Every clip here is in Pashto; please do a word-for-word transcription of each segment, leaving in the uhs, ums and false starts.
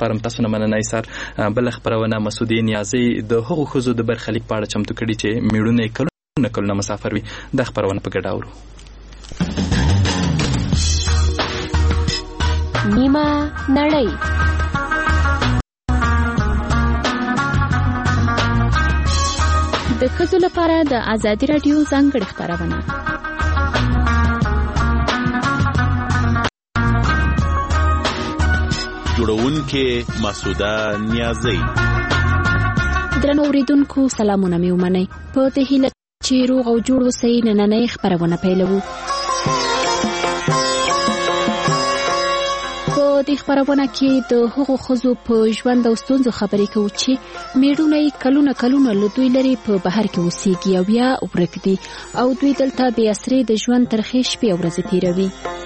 سپارم. تاسو نه مننه سر. بل خبرونه مسعودي نیازي د هغو ښځو د برخلیک په اړه چمتو کړي چې میړونه یې کلونه کلونه مسافر وي. دا خبرونه په ګډه اورو. نیمه نړۍ د ښځو لپاره د ازادي راډیو ځانګړې خپرونه. جوړونکې مسعوده نیازی. درنو اوریدونکو سلامونه مې ومنئ. په دې هیله چې روغ او جوړ اوسئ نننۍ خپرونه پیلوو. په دې خپرونه کې د هغو ښځو په ژوند او ستونزو خبرې کوو چې میړونه یې کلونه کلونه له دوی لرې په بهر کې اوسېږي او بیا ورک دي او دوی دلته بې اسرې د ژوند ترخې شپې او ورځې تېروي.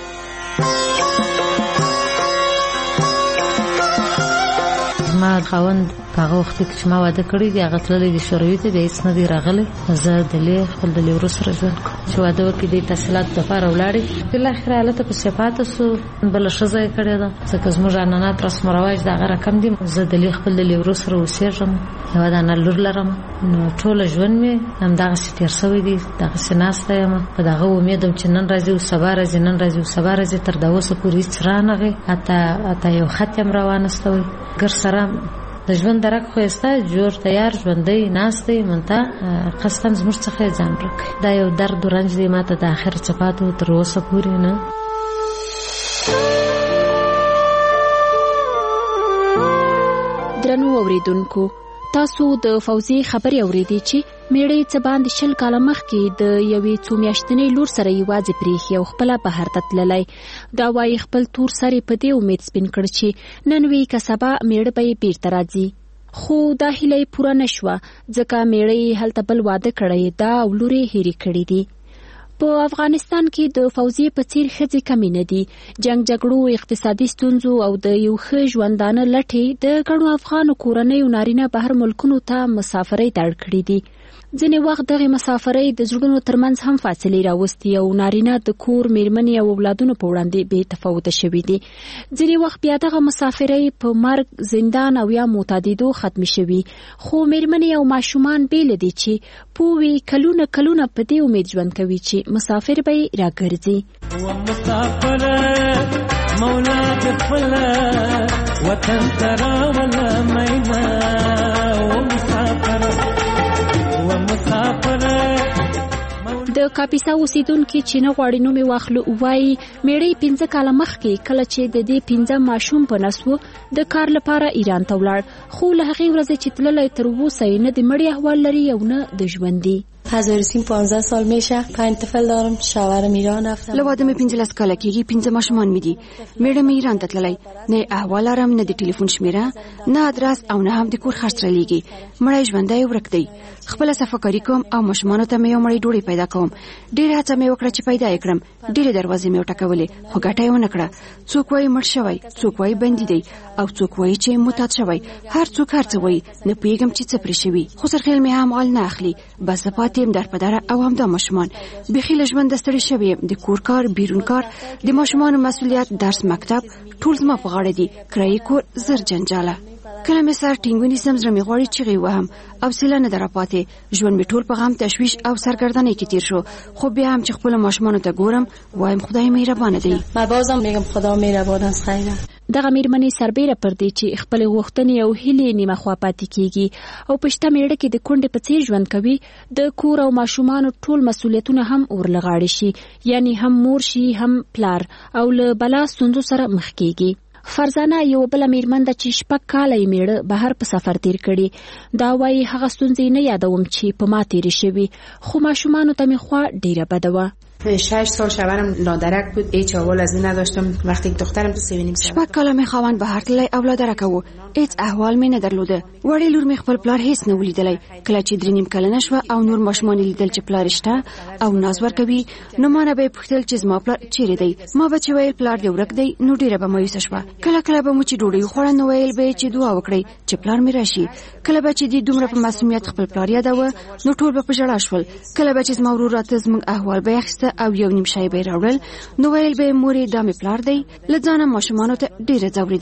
ما خاوند په هغه وخت کې چې ما واده کړی دی هغه تللی دی شوروي ته، بیا هېڅ نه دی راغلی. زه دلې خپل د لیورو سره ژوند کوم چې واده وکړي دی تحصیلاتو دپاره ولاړې. بالاخره هلته پسې پاته سو، بله ښځه یې کړې ده ځکه زموږ عنعنات رسم و رواج د هغه رقم دي. زه دلې خپل د لیورو سره اوسېږم، یوه دانه لور لرم. نو ټوله ژوند مې همدغسې تېر شوی دی، دغسې ناسته یم په دغه امید یم چې نن راځي او سبا راځي، نن راځي او سبا راځي. تر دا اوسه پورې هېڅ رانغی، حتی حتی یو خط یم راوانستوی. ګر سره د ژوند درک خو یسته جوړ تیار ژوندی ناست دی، منته قصداً زموږ څخه یې ځان ورک. دا یو درد و رنج دی ماته د آخر څپاتو تر اوسه پورې نه. درنو اوریدونکو، تاسو د فوزي خبرې اوریدې چې میړه څه باندې شل کاله مخکې د یوې څو میاشتنۍ لور سره یوازې پریښي او خپله بهر ته تللی. دا وایي خپل تور سر یې په دې امید سپین کړ چې نن وي که سبا میړه به یې بیرته راځي. خو دا هیله یې پوره نه شوه ځکه میړه یې هلته بل واده کړی ده او لور یې هېرې کړې دي. په افغانستان کې د فوزي په څیر ښځې کمې نه دي. جنګ جګړو، اقتصادي ستونزو او د یو ښه ژوندانه لټې د ګڼو افغانو کورنیو نارینه بهر ملکونو ته مسافرۍ ته اړ کړي دي. ځینې وخت دغې مسافرۍ د زړونو ترمنځ هم فاصلې راوستي او نارینه د کور، میرمنې او اولادونو په وړاندې بې تفاوته شوي دي. ځینې وخت بیا دغه مسافرۍ په مرګ، زندان او یا معتادېدو ختمې شوي. خو میرمنې او ماشومان بېله دي چې پوه وي کلونه کلونه په دې امید ژوند کوي چې مسافر به یې راګرځي. مولا د خپل وطن ته راوله مینا و مسافر و مسافر. د کاپیسا اوسیدونکي چې نه غواړي نوم یې واخلو وایي میړه یې پنځه کاله مخکې کله چې د دې پنځه ماشوم په نس و د کار لپاره ایران ته ولاړ. خو له هغې ورځې چې تللی تر اوسه یې نه د مړي احوال لري او نه د ژوندي. هزار سیم پانزده سال میشه، پنج طفل دارم، شوهرم ایران رفتم. له واده مې پنځلس کاله کېږي، پنځه ماشومان مې دي. میړه مې ایران ته تللی، نه احوال لرم، نه د ټلیفون شمیره، نه ادرس او نه هم د کور خرڅ رالیږي. مړی ژوندی ورک دی. خپله صفاکاري کوم او ماشومانو ته مې یو مړی ډوډۍ پیدا کوم. ډېره هڅه مې وکړه چې پیدا یې کړم. ډېرې دروازې مې وټکولې خو ګټه یې ونه کړه. څوک وایي مړ شوی، څوک وایي بندي دی او څوک وایي چې معتاد شوی. هر څوک هر څه وایي، نه پوهېږم چې څه پرې شوي. خو سرخیل مې هم حال نه اخلي. بس زه پاتې یم در په دره او همدا ماشومان. بیخي له ژونده ستړې شوې یم. د کور کار، بیرون کار، د ماشومانو مسؤلیت، درس، مکتب ټول زما په غاړه دي. کرایې کور زر جنجاله. کله مې سر ټینګ ونیسم زړه مې غواړي چیغې وهم. حوصله نه ده راپاتې. ژوند مې ټول په غم، تشویش او سرګردنۍ کې تیر شو. خو بیا هم چې خپلو ماشومانو ته ګورم وایم خدای مهربانه دی. ما بازم میگم خدا مهربان است. خیره دغه میرمنې سربیره پر دې چې خپلې غوښتنې او هیلې نیمه خوا پاتې کېږي او په شته میړه کې د کونډې په څېر ژوند کوي. د کور او ماشومانو ټول مسؤلیتونه هم ورلغاړې شي، یعنی هم مور شي هم پلار، او له بلا ستونزو سره مخ کېږي. فرزانه یو بله میرمن ده چې شپږ کاله یې میړه بهر په سفر تیر کړي. دا وایي هغه ستونزې نه یادوم چې په ما تیرې شوي، خو ماشومانو ته مې خوا ډیره بده وه. شش سال شوهرم لادرک بود، هیچ احوال از این نداشتم. وقتی که دخترم تو سه و نیم سال شپږ کاله مې خاوند بهر تللی او لادرک و، هیڅ احوال مې نه درلوده. وړې لور مې خپل پلار هیڅ نه ولیدلی. کله چې درې نیم کلنه شوه او نور ماشومان لیدل چې پلار شته او ناز ورکوي، نو ما نه به یې پوښتل چې زما پلار چیرې دی. ما به چې ویل پلار دې ورک دی، نو ډېره به مایوسه شوه. کله کله به مو چې ډوډۍ وخوړه نو ویل به یې چې دعا وکړئ چې پلار مې راشي. کله به چې دې دومره په معصومیت خپل پلار یادوه نو ټول به په ژړا شول. کله به چې زما ورور راته زموږ احوال به یې اخیسته او یو نیم شی به یې راوړل، نو ویل به یې مورې دا مې پلار دی. له ځانه ماشومانو ته ډېره ځورېدم.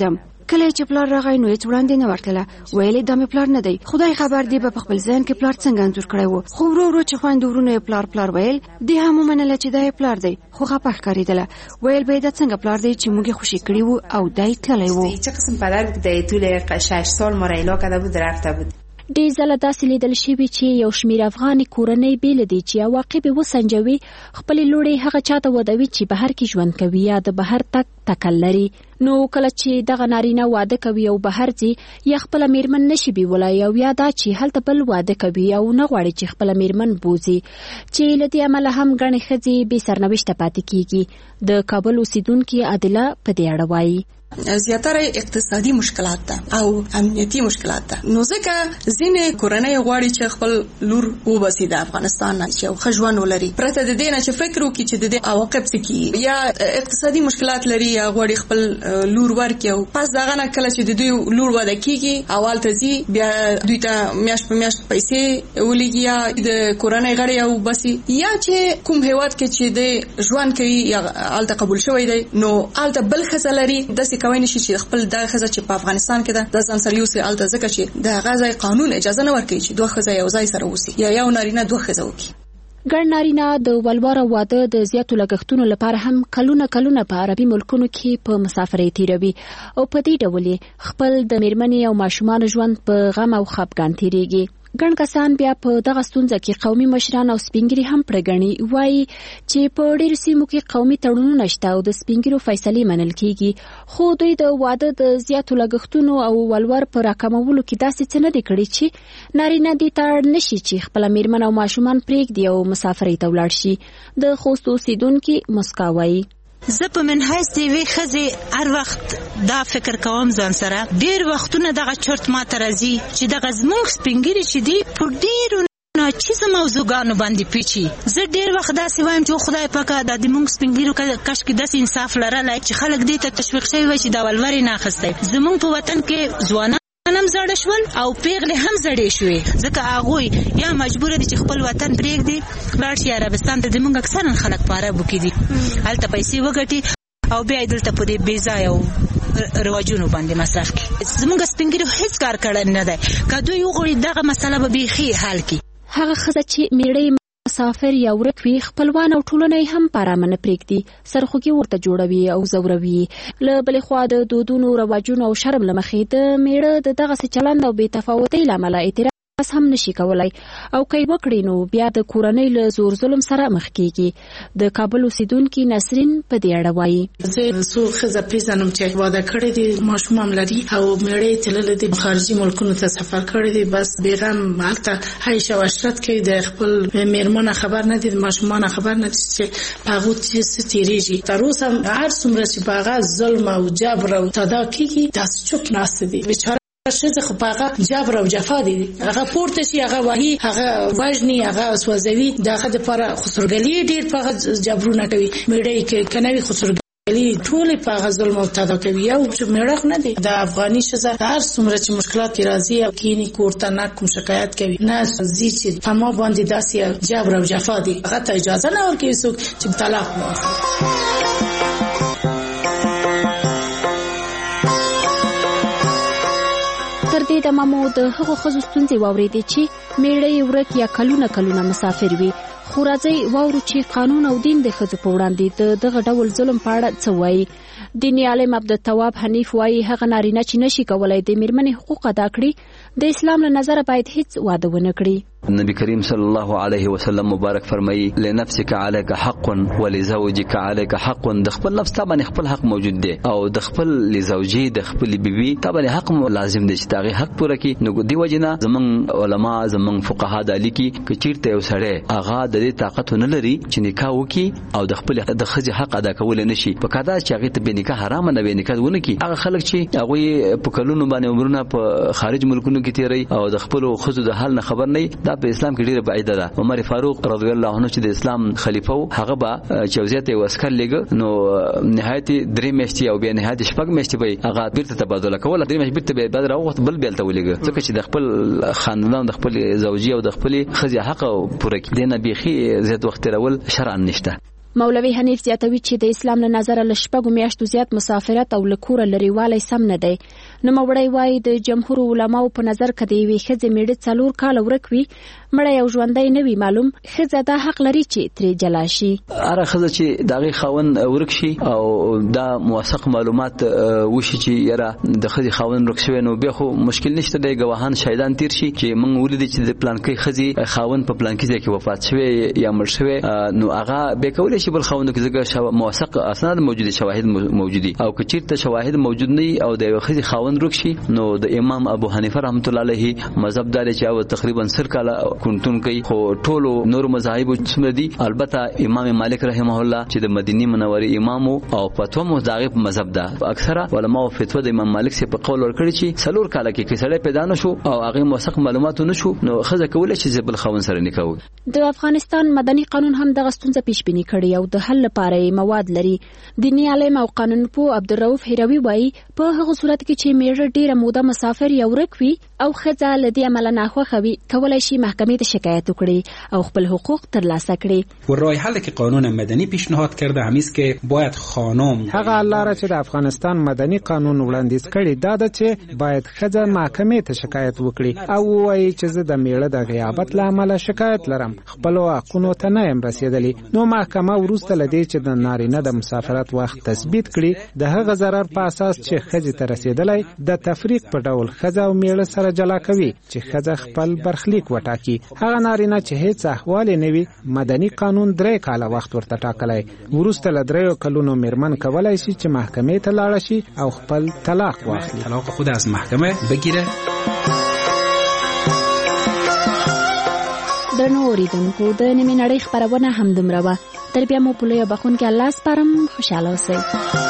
کله چې پلار راغی نو هیڅ وړاندې نه ورتله، ویلې دا مې پلار نه دی. خدای خبر دی په خپل ځان کې پلار څنګه انځور کړی و. خو ورو ورو چې خویندو ورونه پلار پلار ویل، دی هم ومنله چې دا پلار دی، خو خپه ښکارېدله. ویل به دا څنګه پلار دی چې موږ خوشي کړی وو او دای تللی وو. چه قسم پدر بود که طول شش سال ما را ایلا کرده بود رفته بود. ډېر ځله داسې لیدل شوي چې یو شمېر افغاني کورنۍ بې له دې چې عواقب یې وسنجوي خپلې لوڼې هغه چاته ودوي چې بهر کې ژوند کوي یا د بهر تګ تکل لري. نو کله چې دغه نارینه واده کوي او بهر ځي یا خپله میرمن نشي بیولی او یا دا چې هلته بل واده کوي او نه غواړي چې خپله میرمن بوځي، چې له دې امله هم ګڼې ښځې بې سرنوشته پاتې کیږي. د کابل اوسیدونکي عادله په دې اړه وایي. زیاتره اقتصادي مشکلات ده او امنیتي مشکلات ده. نو ځکه ځینې کورنۍ غواړي چې خپل لور وباسي د افغانستان نه چې ښه ژوند ولري، پرته د دې نه چې فکر وکړي چې د دې عواقب څه کیږي، یا اقتصادي مشکلات لري یا غواړي خپل لور ورکړي او پس دغه نه کله چې د دوی لور واده کیږي اول ته ځي بیا دوی ته میاشت په میاشت پیسې ولېږي یا د کورنۍ غړي او باسي، یا چې کوم هیواد کې چې د ژوند کوي یا الته قبول شوی دی نو الته بل ښځه لري، داسې کوي نشي چې خپل دغه ښځه چې په افغانستان کې ده د ځان سره یوسي الته، ځکه چې د هغه ځای قانون اجازه نه ورکوي چې دوه ښځه یو ځای سره اوسي یا یو نارینه دوه ښځه وکړي. ګڼ نارینه د ولوره واده د زیاتو لګښتونو لپاره هم کلونه کلونه په عربي ملکونو کې په مسافرۍ تیروي او په دې ډول خپل د میرمنې او ماشومانو ژوند په غم او خفګان تیریږي. ګڼ کسان بیا په دغه ستونزه کې قومي مشران او سپینګري هم پرګڼي، وایي چې په ډېرو سیمو کې قومي تړونونه شته او د سپینګرو فیصلې منل کیږي، خو دوی د واده د زیاتو لګښتونو او ولور په راکمولو کې داسې څه نه دي کړي چې نارینه دې ته اړ نشي چې خپله میرمن او ماشومان پرېږدي او مسافرۍ ته ولاړ شي. د خوست اوسیدونکي مسکا وایي. زه په منحیث د یوې ښځې هر وخت دا فکر کوم ځان سره، ډېر وختونه دغه چرت ماته راځي چې دغه زموږ سپینګري چې دی په ډېرو ناچیزه موضوعګانو باندې پیچي. زه ډېر وخت داسې وایم چې خدای پاکه دا د موږ سپینګیرو کاشکې داسې انصاف لرلی چې خلک دې ته تشویق شوي وای چې دا ولور یې نه اخیستی. زموږ په وطن کې ځوانان هم زړه شول او پیغلې هم زړې شوې، ځکه هغوی یا مجبوره دي چې خپل وطن پرېږدي لاړ شي عربستان ته. زموږ اکثرا خلک په عربو کې دي، هلته پیسې وګټي او بیا یې دلته په دې بې ځایه او رواجونو باندې مصرف کړي. زموږ سپینګیرو هېڅ کار کړی نه دی، که دوی وغواړي دغه مسله به بیخي حل کړي. هغه ښځه چې میړه مسافر یا ورک وي خپلوان او ټولنه یې هم په ارامه نه پرېږدي، سرخوږي ورته جوړوي او ځوروي. له بلې خوا د دودونو رواجونو او شرم له مخې د میړه د دغسې چلند او بې تفاوتۍ له امله اعتراض هم نشي کولای او که یې وکړي نو بیا د کورنۍ له زور ظلم سره مخ کیږي. د کابل اوسیدونکي نسرین په دې اړه وایي. زه څو ښځه پیژنم چې واده کړی دي، ماشوم هم لري او میړه یې تللی دی خارجي ملکونو ته سفر کړی دی، بس بېغم هلته عیش او عشرت کوي، د خپل میرمنه خبر نه دي، د ماشومانه خبر نه دي چې په هغو څه تېرېږي. تر اوسه هر څومره چې په هغه ظلم او جبر او تدا کېږي داسې چوپ ناسته دي. بیچاره ښځه خو په هغه جبر او جفا دي، هغه پورته شي هغه وهي هغه وژني هغه سوځوي، د هغه دپاره خسرګلي ډېر په هغه جبرونه کوي. میړه یې که نه وي خسرګلي ټولې په هغه ظلم او تدا کوي. یو میړه خو نه دی، د افغاني ښځه هر څومره چې مشکلات کې راځي او کینې کور ته نه کوم شکایت کوي نه ځي چې په ما باندې داسې جبر او جفا دي، هغه ته اجازه نه ورکوي څوک چې طلاق واخلي. تر دې دمه مو د هغو ښځو ستونزې واورېدې چې میړه یې ورک یا کلونه کلونه مسافر وي. خو راځئ واورو چې قانون او دین د ښځو په وړاندې د دغه ډول ظلم په اړه څه وایي. دیني عالم عبدالتواب حنیف وایي هغه نارینه چې نشي کولی د میرمنې حقوق ادا کړي د اسلام له نظره باید هیڅ واده ونه کړي. نبی کریم صلی الله علیه وسلم مبارک فرمایي لنفسک علیک حق ولزوجک علیک حق. د خپل نفس ته باندې خپل حق موجود دی او د خپل لزوجي د خپل بیبي ته باندې حق لازم دی چې هغه حق پوره کړي. نو دی وجنه زمون علما زمون فقها د لیکي چې چیرته یو سړی هغه د دې طاقت نه لري چې نکاح وکړي او د خپل د خځې حق ادا کول نه شي، په کاده چې هغه ته به نکاح حرام نه وي نکاح ونه کړي. هغه خلک چې هغه په کلونو باندې عمرونه په خارج ملکونو کې تیری او د خپل خځو د حال نه خبر نه، دا په اسلام کې ډیره بعیده ده. عمر فاروق رضی الله عنه چې د اسلام خلیفہ و هغه به چوزیت وسکر لګ نو نهایت درې میاشتې او بیا نهایت شپږ میاشتې به هغه بیرته تبادله کوله، درې میاشتې بیرته به بعد راوخت بل بیلته ولګ، ځکه چې د خپل خاندان د خپل زوجي او د خپل خځې حق پوره کړي نه بيخي زیات وخت راول شرعاً نشته. مولوي حنیف زیاتوي چې د اسلام له نظره له شپږو میاشتو زیات مسافرت او له کوره لرېوالی سم نه دی. نوموړی وایي د جمهور علماو په نظر که د یوې ښځې میړه څلور کاله ورک وي مړی او ژوندی نه وي معلوم، ښځه دا حق لري چې ترې جلا شي. هره ښځه چې د هغې خاوند ورک شي او دا موثق معلومات وشي چې یاره د ښځې خاوند ورک شوی نو بیا خو مشکل نشته دی، ګواهان شاهدان تیر شي چې موږ ولیدي چې د پلانکۍ ښځې خاوند په پلانکي ځای کې وفات شوی یا مړ شوی، نو هغه بیا کولی شي بل خاوند کې موثق اسناد موجود شواهد موجودي او که چیرته شواهد موجود نه او د یو ښځې خاوند ورک شي نو د امام ابو حنیفه رحمت الله علیه مذهب دا دی چې او تقریبا سل کاله کنتون کوي، خو ټولو نور مذاهب څومره دي البته امام مالک رحمه الله چې د مدینه منورې امام او فتوا مو داغه مذهب ده، اکثره علما او فتوا د امام مالک څخه په قول ورکړي چې څلور کاله کې کې سړی پیدا نشو او هغه موثق معلومات نشو نو خزه کولی چې بل خاوند سره نکاح وکړي. د افغانستان مدني قانون هم دغه ستونزه پیش بینی کړي او د حل لپاره مواد لري. دیني عالم او قانون پوه عبدالرؤف هروي وایي په هغه صورت کې چې میړه ډیره موده مسافر یا ورک وي او ښځه له دې عمله ناخوښه وي کولی شي محکمې ته شکایت وکړي او خپل حقوق ترلاسه کړي. و راه حلی که قانون مدنی پیشنهاد کرده همیست که باید خانم هغه لاره چې د افغانستان مدني قانون وړاندیز کړي دا ده چې باید ښځه محکمې ته شکایت وکړي او وایي چې زه د میړه د غیابت له امله شکایت لرم، خپلو حقونو ته نه یم رسېدلی. نو محکمه وروسته له دې چې د نارینه د مسافرت وخت تثبیت کړي د هغه ضرر په اساس چې ښځې ته رسېدلی د تفریق په ډول ښځه او میړه سره جلا کوي چې ښځه خپل برخلیک وټاکي. هغه نارینه چې هیڅ احوال نه وي مدني قانون درې کاله وخت ورته ټاکلی، وروسته له دریو کلونو میرمن کولی شي چې محکمې ته لاړه شي او خپل طلاق واخلي، طلاق خود از محکمه بگیره. درنو اوریدونکو د نیمې نړۍ خپرونه همدومره وه. تر بیا مو په لویه بخښونکي الله سپارم. خوشحاله اوسئ.